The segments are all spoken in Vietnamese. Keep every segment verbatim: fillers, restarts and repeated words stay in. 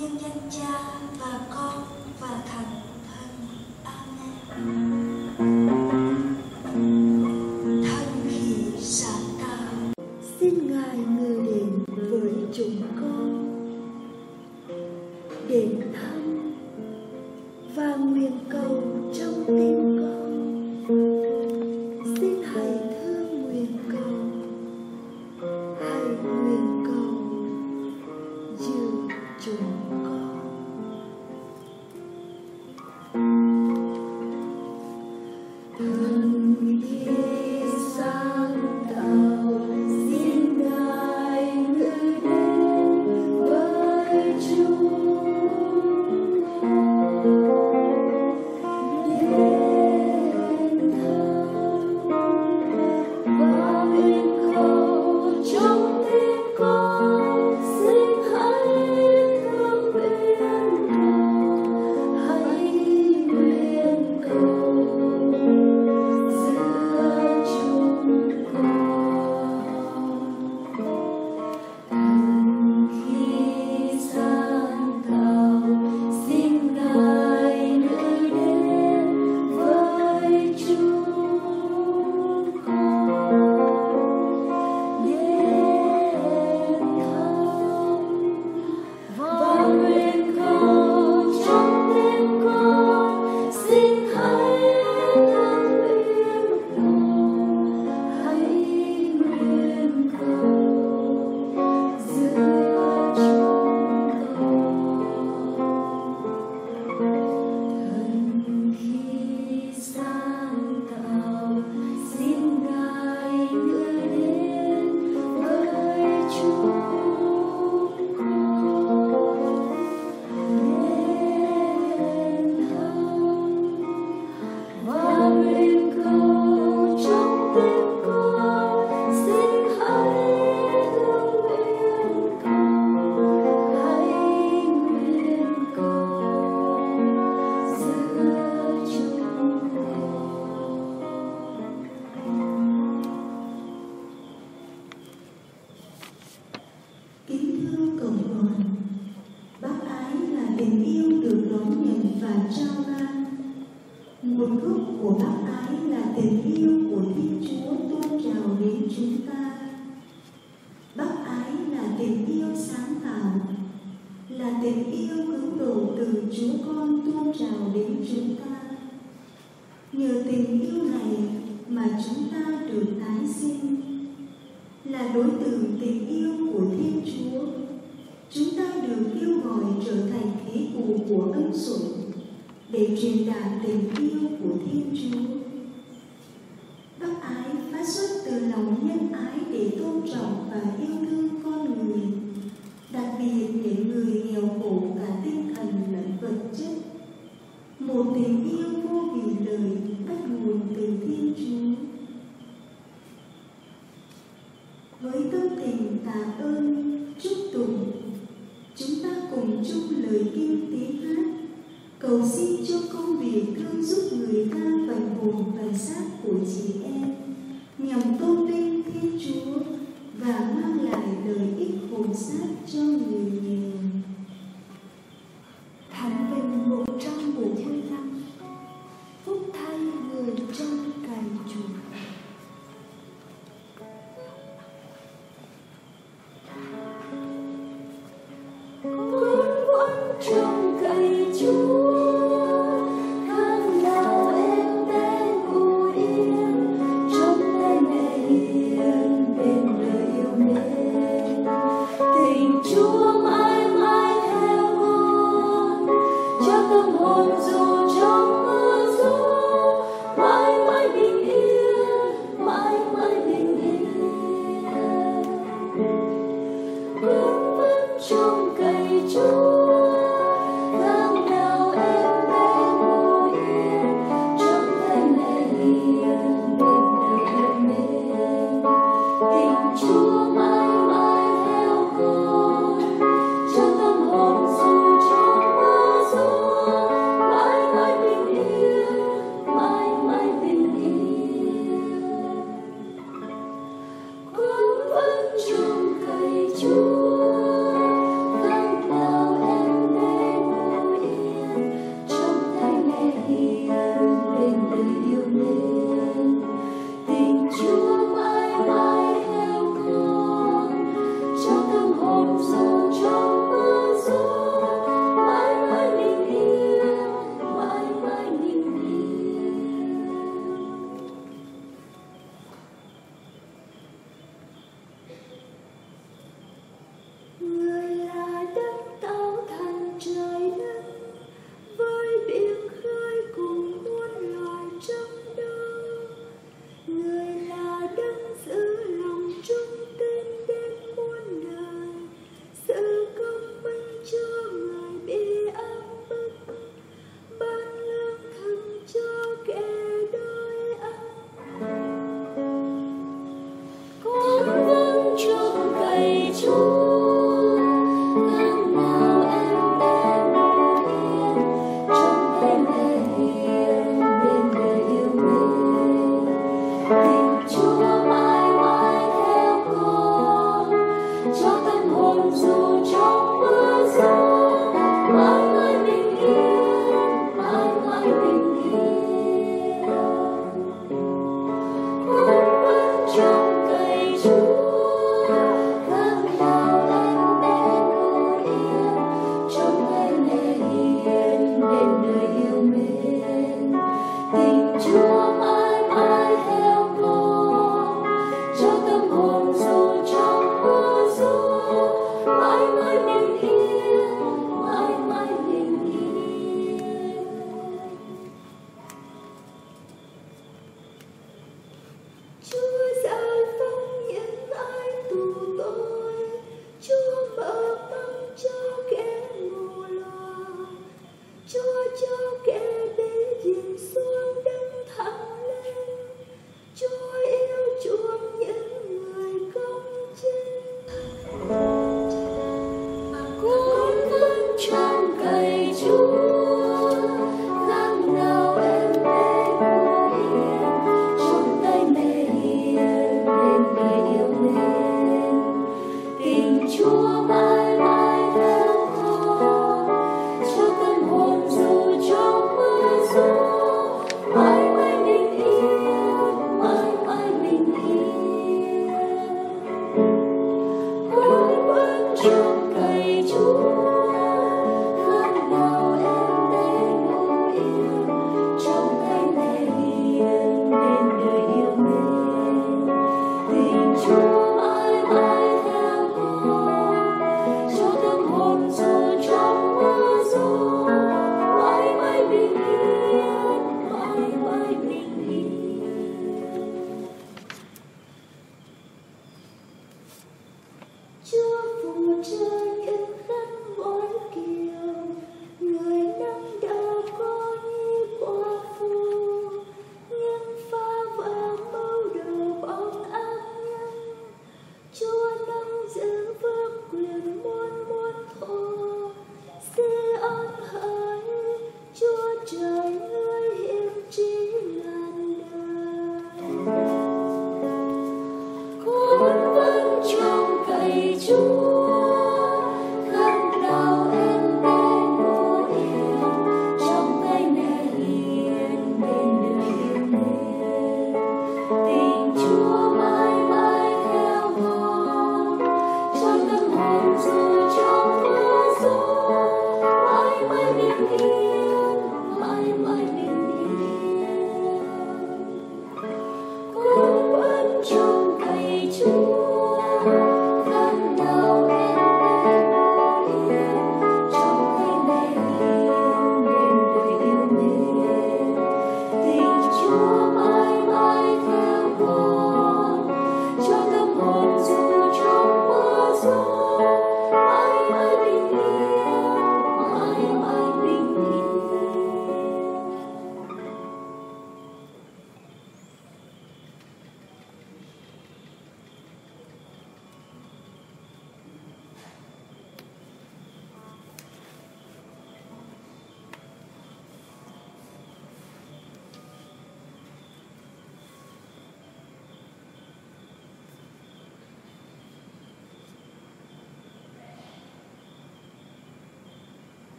Nhân danh Cha và Con và Thánh Thần. Amen. Thần khí sáng tạo, xin Ngài ngự đến với chúng con, đến thăm và nguyện cầu trong tim con. Xin hãy thương nguyện cầu, hãy nguyện cầu giữ chúng con. Thần khí sáng tạo, xin Ngài ngự đến với chúng con, đến thăm và nguyện cầu trong tim con. Xin hãy thương nguyện cầu, hãy nguyện cầu giữa chúng con. Thần khí sáng tạo, xin Ngài ngự đến với chúng con, đến thăm và nguyện cầu trong tim con. Xin hãy thương nguyện cầu, hãy nguyện cầu giữa chúng con. Thần khí sáng tạo, xin Ngài ngự đến với chúng con, đến thăm và nguyện cầu trong tim con. Xin hãy thương nguyện cầu, hãy nguyện cầu giữa chúng con. Kính thưa cộng đoàn, bác ái là tình yêu được đón nhận và trao ban. Nguồn gốc của bác ái là tình yêu của Thiên Chúa tuôn trào đến chúng ta. Bác ái là tình yêu sáng tạo, là tình yêu cứu độ từ Chúa Con tuôn trào đến chúng ta. Nhờ tình yêu này mà chúng ta được tái sinh, là đối tượng tình yêu của Thiên Chúa. Chúng ta được kêu gọi trở thành khí cụ của ân sủng để truyền đạt tình yêu của Thiên Chúa. Bác ái phát xuất từ lòng nhân ái để tôn trọng và yêu thương con người, đặc biệt những người nghèo khổ cả tinh thần lẫn vật chất. Một tình yêu vô vị lợi bắt nguồn từ Thiên Chúa. Với tâm tình tạ ơn, chúc tụng, chúng ta cùng chung lời kinh tiếng hát, cầu xin cho công việc thương giúp người ta phần hồn phần xác của chị em, nhằm tôn vinh Thiên Chúa và mang lại lợi ích hồn xác cho người nghèo. Thánh Vịnh một trăm bốn mươi lăm. Phúc thay người trong cày chuộc. Quân quân trong cày chuộc, tháng nào em bé ngủ yên, trong tay mẹ hiền bên đời yêu mến. Tình Chúa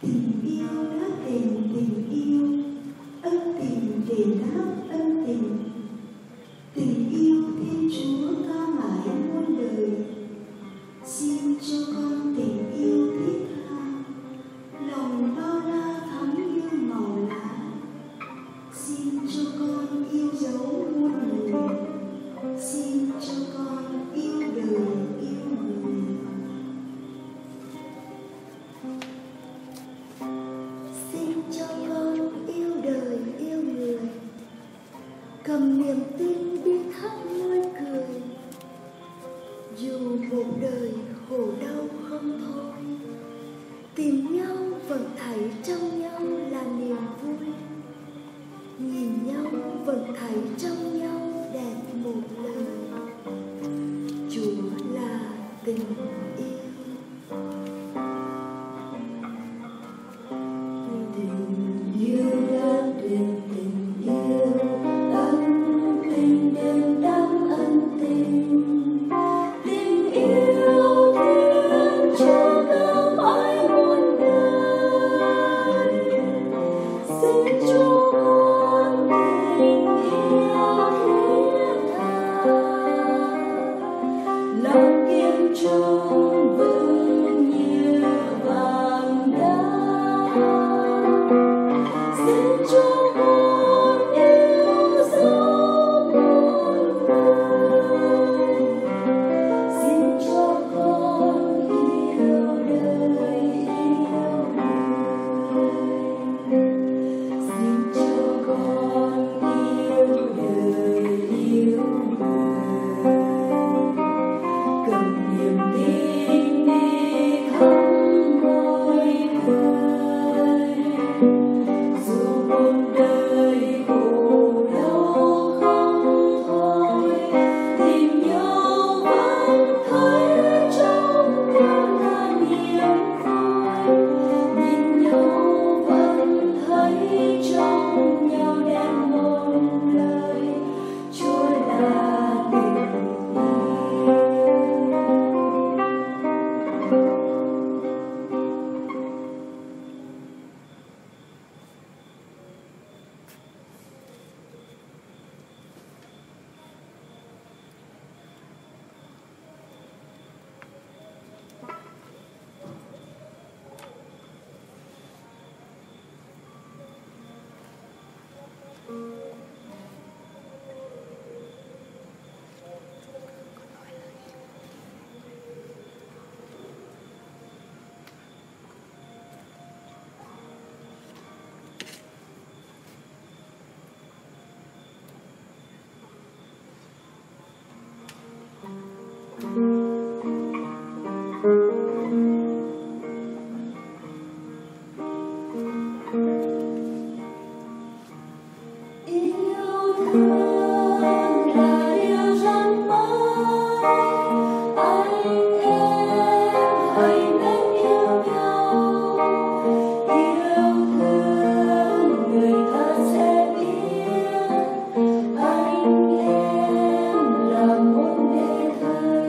Tình yêu đã kèm tình yêu, ân tình đền đáp ân tình. Tình yêu Thiên Chúa ca mãi muôn đời. Xin cho con tình yêu thiết tha, lòng bao la thắm như màu lá. Xin cho con yêu dấu muôn người, xin cho con yêu đời yêu người. Xin cho con yêu đời yêu người, cầm niềm tin đi khắp muôn cười. Dù một đời khổ đau không thôi, tìm nhau vẫn thấy trong nhau là niềm vui. Nhìn nhau vẫn thấy trong nhau đẹp một lời. Chúa là tình yêu. Tình yêu đã đền tình yêu, ân tình đền đáp ân tình. Tình yêu Thiên Chúa ca mãi muôn đời. Xin cho con tình yêu thiết tha, lòng kiên trung vững như vàng đá. Xin cho con yêu dấu muôn người, xin cho con yêu đời yêu người, xin cho con yêu đời yêu người. Cầm niềm tin đi khắp mọi người. Dù một đời khổ đau không thôi, tìm nhau vẫn thấy trong nhau là niềm vui. Nhìn nhau vẫn thấy trong nhau đẹp một lời. Chúa là tình yêu. Yêu thương là điều rất mới, anh em hãy nên yêu nhau. Yêu thương người ta sẽ biết anh em là một nghề thầy.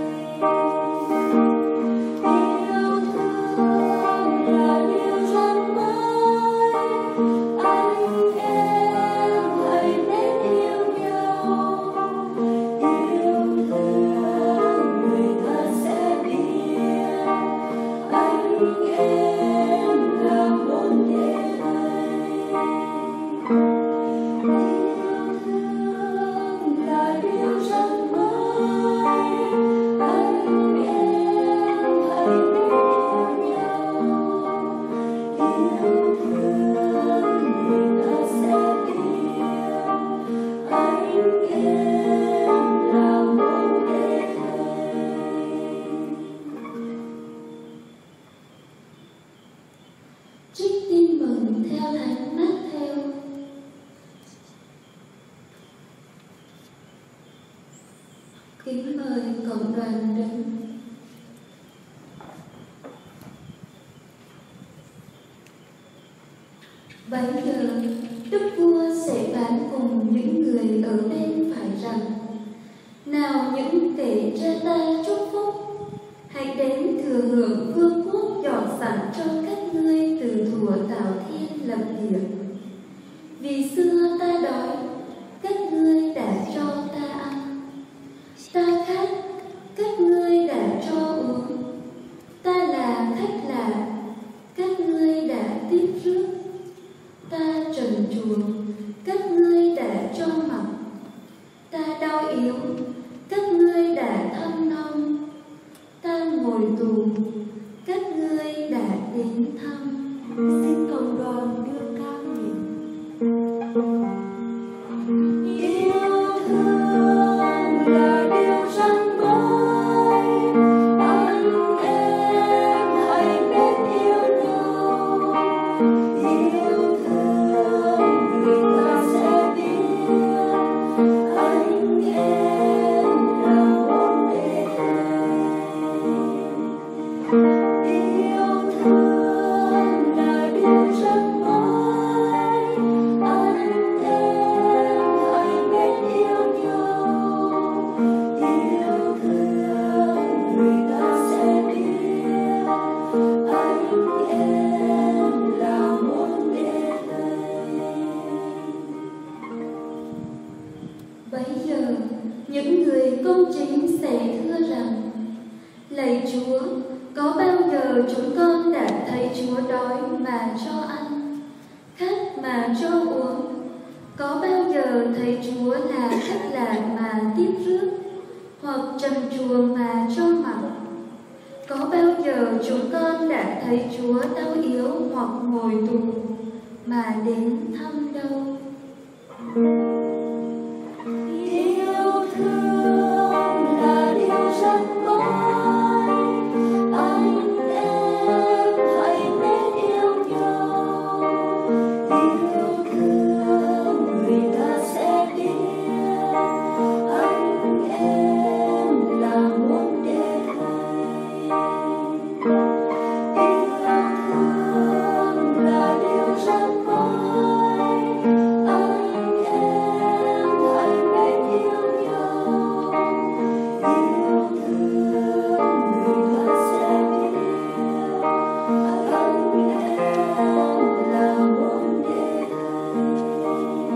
Yêu thương là điều rất mới, anh em hãy nên yêu nhau. Yêu thương người ta sẽ biết anh em là một nghề thầy. Yêu thương là điều rất mới, anh em hãy nên yêu nhau. Yêu thương người ta sẽ biết anh em là một nghề thầy. Trích tin mừng theo Thánh Mát-theo. Kính mời cộng đoàn đứng. Bấy giờ đức vua sẽ phán cùng những người ở bên phải rằng: nào những kẻ cha ta chúc phúc, hãy đến thừa hưởng vương quốc dọn sẵn cho các ngươi từ từ thuở tạo thiên lập địa. Vì xưa ta đói, các ngươi đã cho ta ăn. Ta khát, các ngươi đã cho uống. Ta là khách lạ, các ngươi đã tiếp rước. Ta trần truồng, các ngươi đã cho mặc. Ta đau yếu, các ngươi đã thăm nom. Ta ngồi tù, các ngươi đã đến thăm. Xin cộng đoàn đưa cao nhịp. Yêu thương là điều răn mãi, anh em hãy biết yêu nhau. Yêu thương người ta sẽ biết anh em là một đêm. Yêu thương là điều răn mãi, anh em hãy biết yêu nhau. Yêu thương người ta sẽ biết anh em là một đêm. Bấy giờ những người công chính sẽ thưa rằng: Lạy Chúa, có bao giờ chúng con đã thấy Chúa đói mà cho ăn, khát mà cho uống? Có bao giờ thấy Chúa là khách lạ mà tiếp rước, hoặc trần truồng mà cho mặc? Có bao giờ chúng con đã thấy Chúa đau yếu hoặc ngồi tù mà đến thăm đâu? Yêu thương là điều răn mãi, anh em hãy biết yêu nhau. Yêu thương người ta sẽ biết anh em là một đêm hay. Yêu thương là điều răn mãi, anh em hãy biết yêu nhau. Yêu thương người ta sẽ biết anh em là một đêm hay.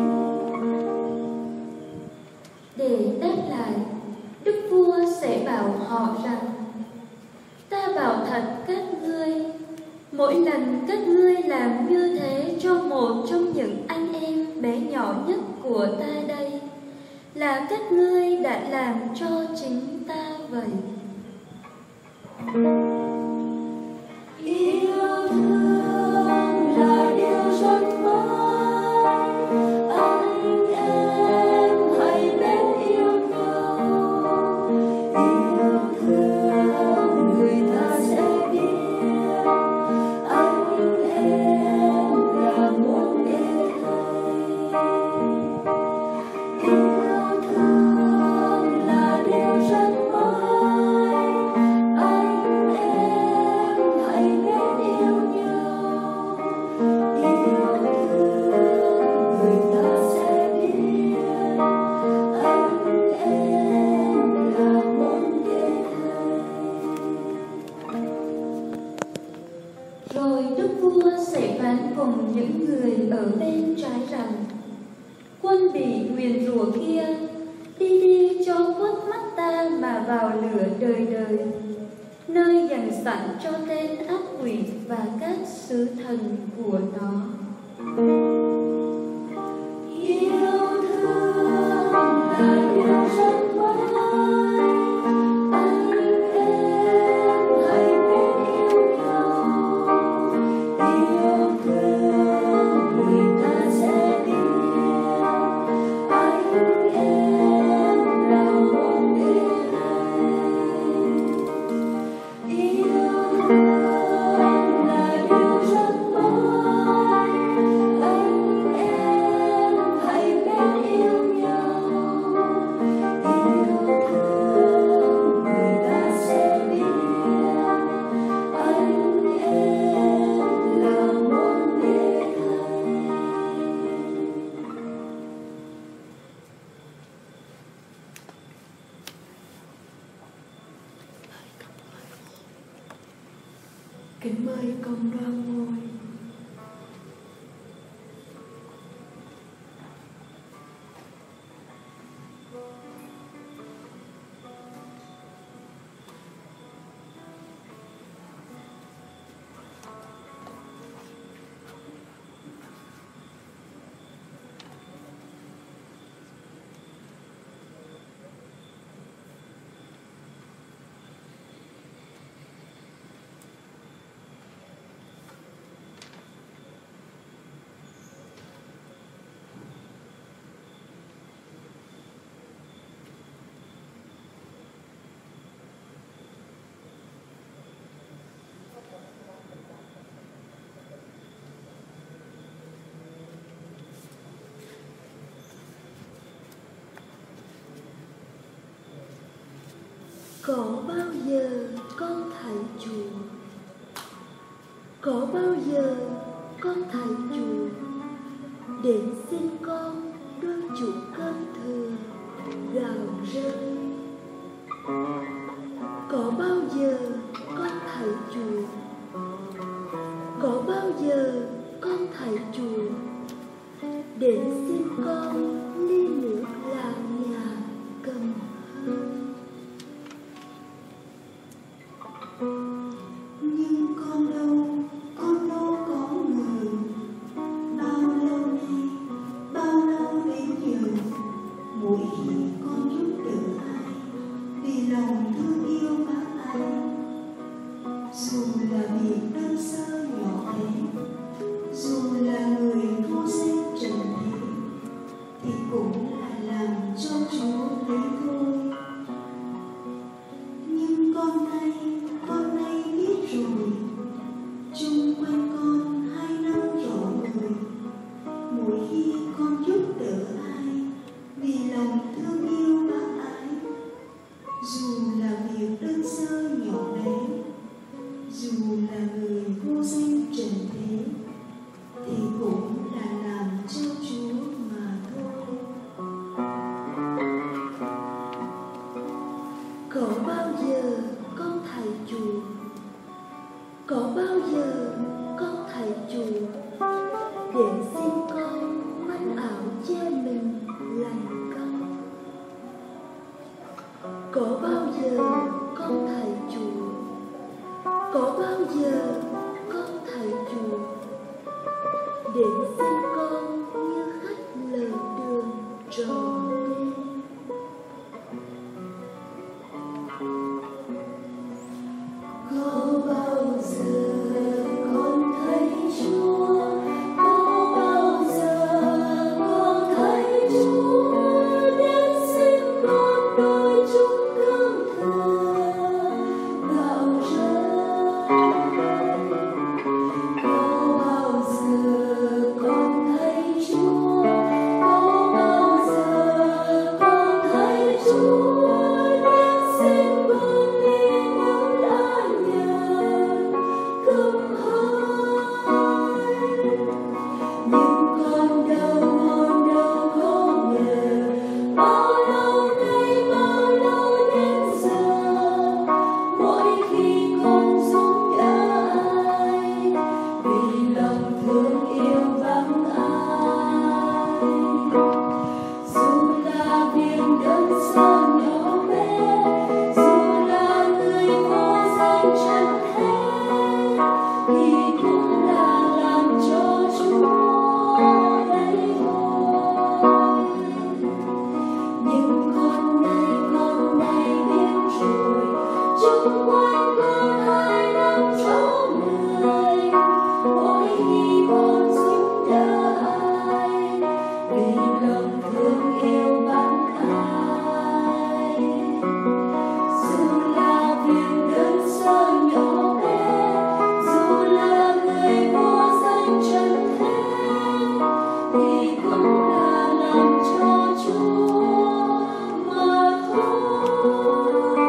Để đáp lại, Đức Vua sẽ bảo họ rằng: Ta bảo thật các ngươi, mỗi lần các ngươi làm như thế cho một trong những anh em bé nhỏ nhất của ta đây, là các ngươi đã làm cho chính ta vậy. Yêu thương là điều răn mãi, anh em hãy biết yêu nhau. Yêu thương người ta sẽ biết anh em là một đêm hay. Yêu thương là điều răn mãi, anh em hãy biết yêu nhau. Yêu thương người ta sẽ biết anh em là một đêm hay. Rồi Đức Vua sẽ phán cùng những người ở bên trái rằng: Quân bị nguyền rủa kia, đi đi cho khuất mắt ta mà vào lửa đời đời, nơi dành sẵn cho tên ác quỷ và các sứ thần của nó. Yêu thương là điều răn mãi, anh em hãy biết yêu nhau. Yêu thương người ta sẽ biết anh em là một đêm hay. Yêu thương là điều răn mãi, anh em hãy biết yêu nhau. Yêu thương người ta sẽ biết anh em là một đêm hay. Kính mời cộng đoàn ngồi. giờ con thầy chùa, có bao giờ con thầy chùa đến xin con đôi chút cơm thừa gạo rơi? Có bao giờ con thầy chùa, có bao giờ con thầy chùa đến xin con ly nước lạc nhà cầm hơi? Nhưng con đâu, con đâu có người. Bao lâu nay, bao lâu đến giờ, mỗi khi con giúp đỡ ai, vì lòng thương yêu bác ai, dù là việc đơn sơ nhỏ bé, dù là người vô danh trần thế, thì cũng là làm cho Chúa lấy thôi. Nhưng con nay, con nay biết rồi, chung quanh con hai năm rõ người, mỗi khi con giúp đỡ ai, vì lòng thương yêu bác ái, dù là việc đơn sơ nhỏ bé, dù là người vô danh trần thế, thì cũng là làm cho Chúa mà thôi. Có bao giờ con thầy chùa, có bao giờ con thầy chùa đến xin con manh áo che mình lành căng? Có bao giờ con thầy chùa, có bao giờ con thầy chùa đến xin con như khách lờ đường tròn đêm? Có bao giờ con thấy Chúa, có bao giờ con thấy Chúa đến xin con đôi chút cơm thừa gạo rơi? Có bao giờ con thấy Chúa, có bao giờ con thấy Chúa đến xin con ly nước lá nhờ cầm hơi? Nhưng con đâu, con đâu có ngờ, bao lâu nay, bao lâu đến giờ, mỗi khi con giúp đỡ ai, vì lòng thương yêu vắng ai, dù là việc đơn sơ nhỏ bé, dù là người vô danh trần thế, thì cũng là làm cho Chúa lấy thôi. Nhưng con nay, con nay biết rồi, chung quanh con hai năm chỗ người, mỗi khi con giúp đỡ ai, vì lòng thương yêu vắng ai, dù là việc đơn sơ nhỏ bé, dù là người vô danh trần thế, thì cũng là làm cho Chúa mà thôi.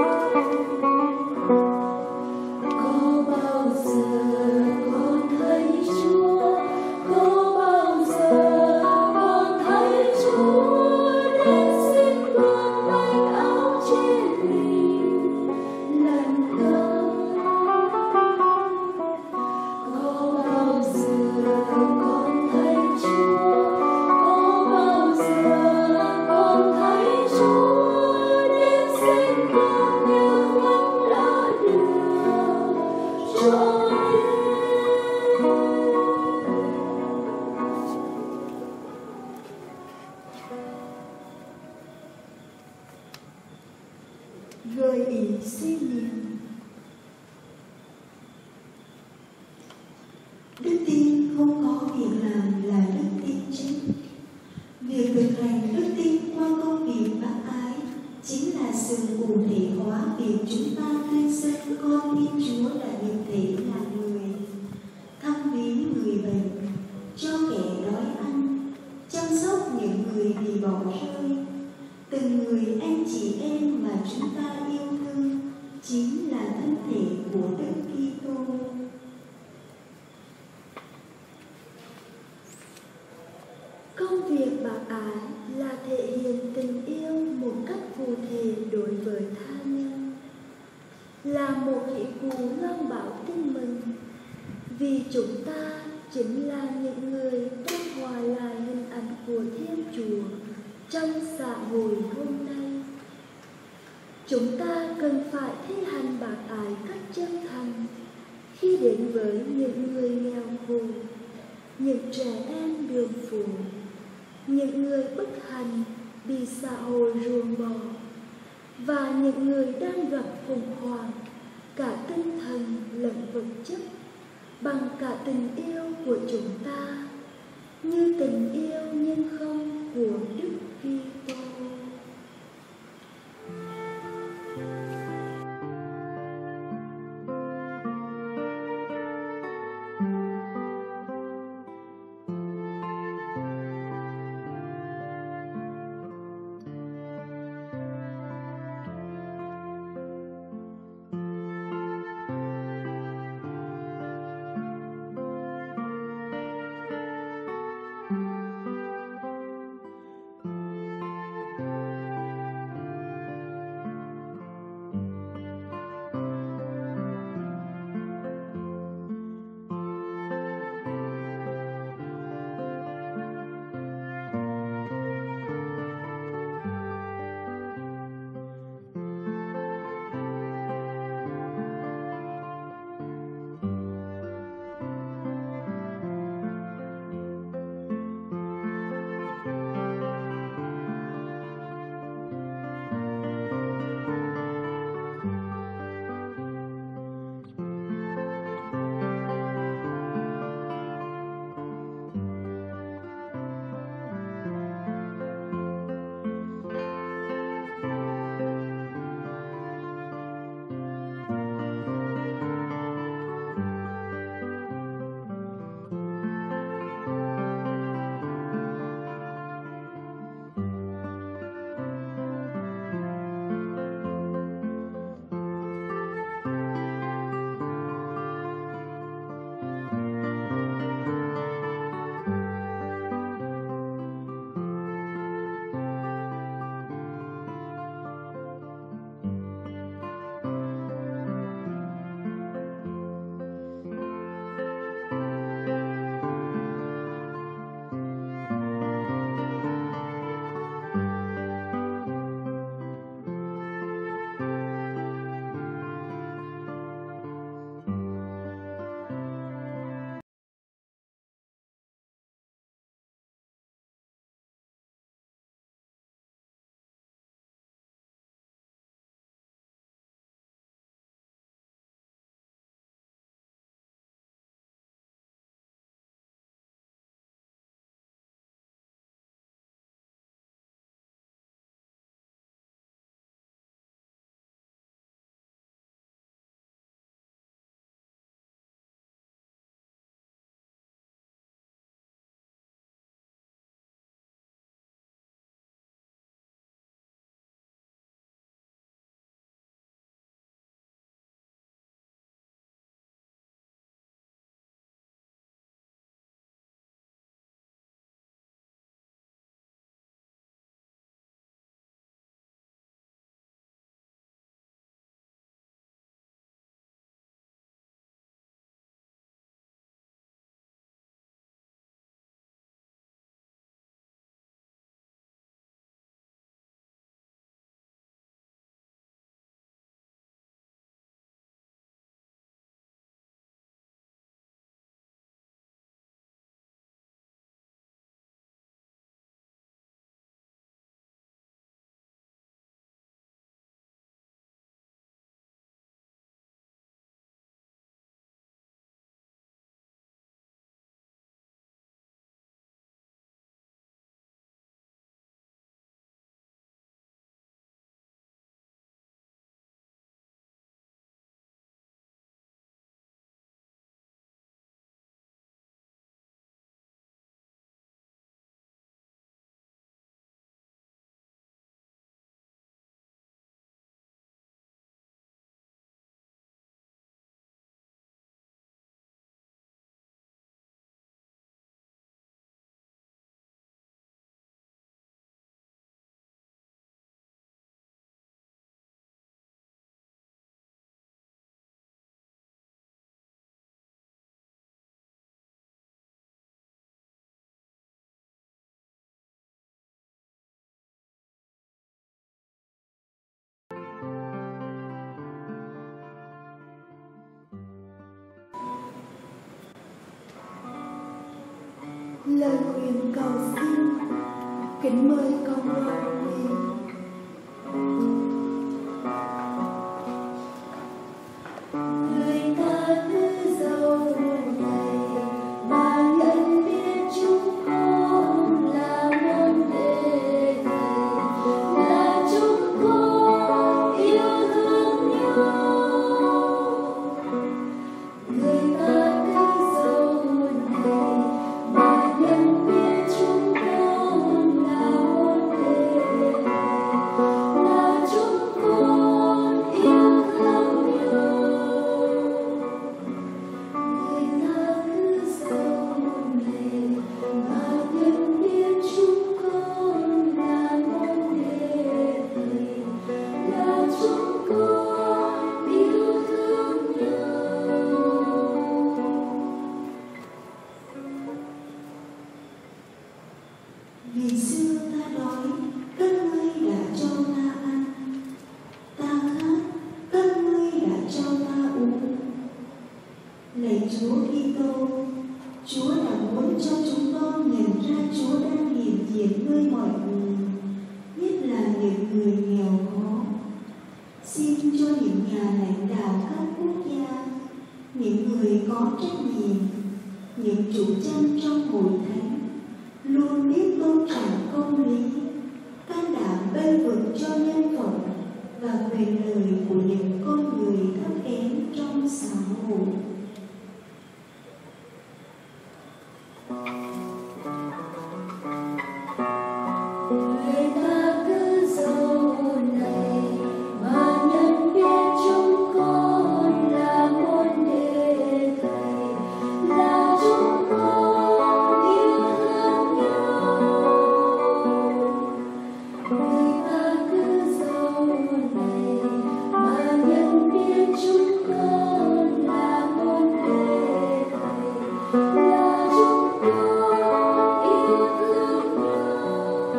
Có bao giờ con thấy Chúa, có bao giờ con thấy Chúa đến xin con manh áo che mình lành cơm? Có bao giờ con thấy Chúa, có bao giờ con thấy Chúa đến xin con như vẫn đã được cho đến? Gợi ý suy niệm. Đức tin không có việc làm là đức tin chính. Việc thực hành đức tin qua công việc bác ái chính là sự cụ thể hóa việc chúng ta tuyên xưng con tin Chúa đã nhập thể là người, thăm viếng người bệnh, cho kẻ đói ăn, chăm sóc những người bị bỏ rơi. Từng người anh chị em mà chúng ta yêu thương chính là ái là thể hiện tình yêu một cách cụ thể đối với tha nhân, là một hỷ cụ loan báo tin mừng, vì chúng ta chính là những người đang hòa lại hình ảnh của Thiên Chúa trong xã hội hôm nay. Chúng ta cần phải thi hành bác ái cách chân thành khi đến với những người nghèo khổ, những trẻ em đường phố, những người bất hạnh bị xã hội ruồng bỏ, và những người đang gặp khủng hoảng cả tinh thần lẫn vật chất, bằng cả tình yêu của chúng ta, như tình yêu nhân không của Đức Kitô. lời nguyện cầu xin, kính mời con ngoan nghe. Người ta cứ giàu này mà nhận biết chúng con là môn đệ thầy, là chúng con yêu thương nhau. Người ta cứ giàu này mà nhận biết chúng con là môn đệ thầy, là chúng con yêu thương nhau. Người ta cứ giàu này mà nhận biết chúng con là môn đệ thầy, là chúng con yêu thương nhau. Vì xưa ta đói, các ngươi đã cho ta ăn, ta khát, các ngươi đã cho ta uống. Lạy Chúa Kitô, Chúa đã muốn cho chúng con nhận ra Chúa đang hiện diện nơi mọi người, nhất là những người nghèo khó. Xin cho những nhà lãnh đạo các quốc gia, những người có trách nhiệm, những chủ chăn trong hội thánh luôn biết tôn trọng công lý, can đảm bênh vực cho nhân phẩm và quyền lợi của những con người thấp kém trong xã hội. Người ta cứ giàu này mà nhận biết chúng con là môn đệ thầy, là chúng con yêu thương nhau. Người ta cứ giàu này mà nhận biết chúng con là môn đệ thầy, là chúng con yêu thương nhau.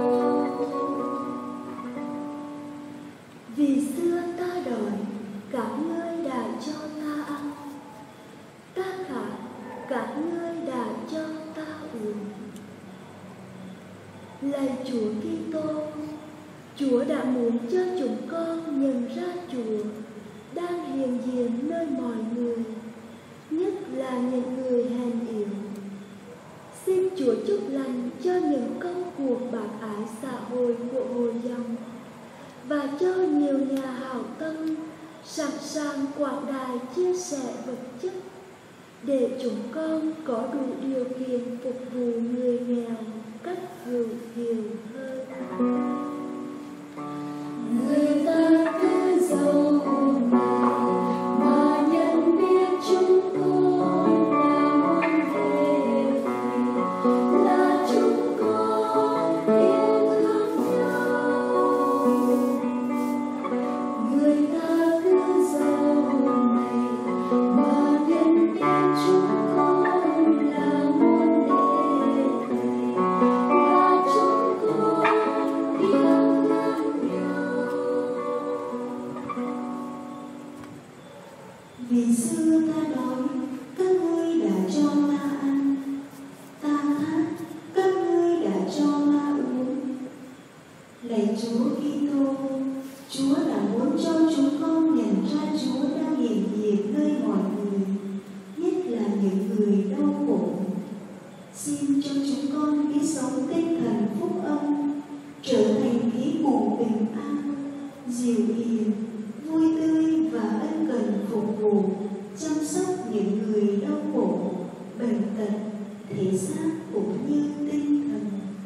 Vì xưa ta đói, các ngươi đã cho ta ăn, ta khát, các ngươi đã cho ta uống. Lạy Chúa Kitô, Chúa đã muốn cho chúng con nhận ra Chúa đang hiện diện nơi mọi người, nhất là những người hèn yếu. Xin Chúa chúc lành cho những công cuộc bác ái xã hội của hội dòng, và cho nhiều nhà hảo tâm sẵn sàng quảng đại chia sẻ vật chất để chúng con có đủ điều kiện phục vụ người nghèo cách hữu hiệu hơn. Người ta cứ giàu này mà nhận biết chúng con là môn đệ thầy, là chúng con yêu thương nhau. Người ta cứ giàu này mà nhận biết chúng con là môn đệ thầy, là chúng con yêu thương nhau. Vì xưa ta đói, các ngươi đã cho ta ăn, ta khát, các ngươi đã cho ta uống. Lạy Chúa Kitô, Chúa đã muốn cho chúng con nhận ra Chúa đang hiện diện nơi mọi người, nhất là những người đau khổ. Xin cho chúng con biết sống tinh thần phúc âm, trở thành khí cụ bình an, dịu hiền, vui tươi và ân cần phục vụ, chăm sóc những người đau khổ, bệnh tật, thể xác cũng như tinh thần.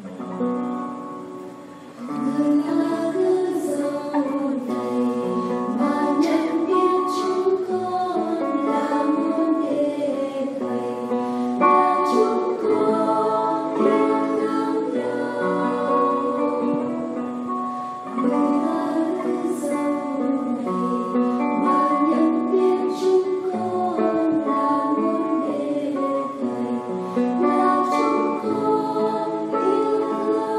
Người ta cứ giàu này mà nhận biết chúng con là môn đệ thầy, là chúng con yêu thương nhau. Người ta cứ giàu này mà nhận biết chúng con là môn đệ thầy, là chúng con yêu thương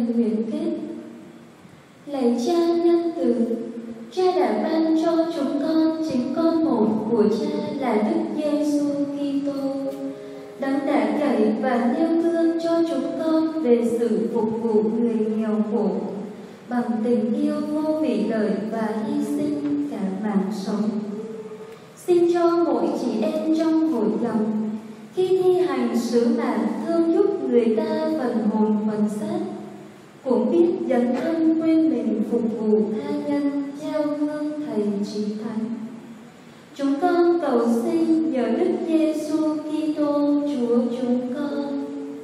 nguyện kết. Lạy Cha nhân từ, Cha đã ban cho chúng con chính con một của Cha là Đức Giêsu Kitô, Đấng đã cậy và nêu gương cho chúng con về sự phục vụ người nghèo khổ bằng tình yêu vô vị lợi và hy sinh cả mạng sống. Xin cho mỗi chị em trong hội lòng khi thi hành sứ mạng thương giúp người ta phần hồn phần xác cũng biết dấn thân quên mình phục vụ tha nhân theo gương Thầy Chí Thánh. Chúng con cầu xin nhờ Đức Giêsu Kitô Chúa chúng con.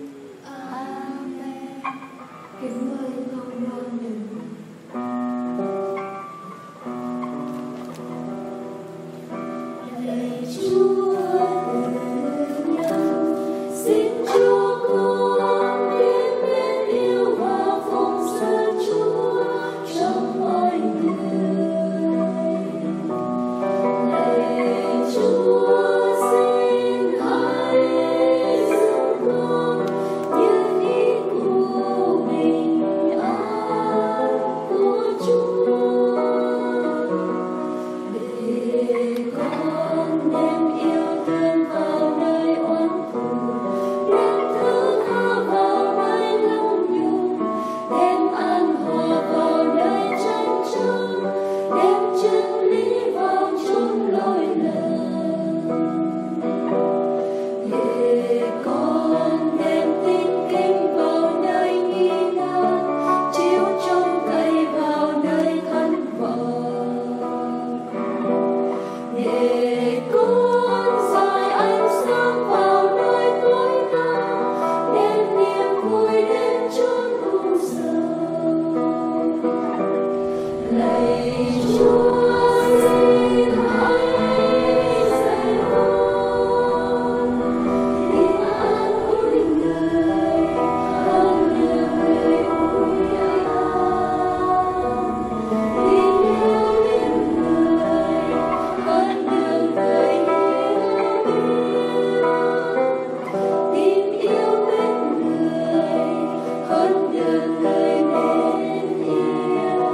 Amen. Kính mời con loan đừng. Lạy Chúa từ nhân, xin cho con biết mến yêu và phụng sự Chúa trong mọi người. Lạy Chúa, xin hãy giúp con như ý của bình an của Chúa, để con đem yêu thương vào nơi oán thù, đem thứ tha vào nơi lòng nhung, đem an hòa vào nơi tranh chấp, đem chân lý vào chốn lỗi lầm, để con đem tin kính vào nơi nghi nan, chiếu trông cậy vào nơi thân vọng, để con soi ánh sáng vào nơi tối tăm, đem niềm vui đến chốn u sầu. Lạy Chúa, xin hãy dạy con biết an ủi người hơn nhiều người ủi an, tin yêu biết người hơn nhiều người yêu yêu, tin yêu biết người hơn nhiều người mến yêu.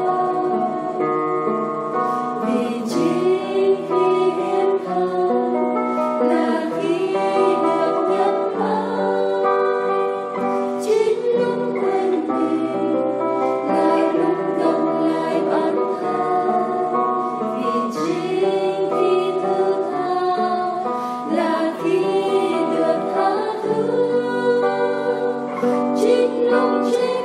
Vì chính khi hiến thân là khi được nhận ái, chính lúc quên mình là lúc gặp lại bản thân. Vì chính khi thứ tha là khi được tha thứ, chính lúc chính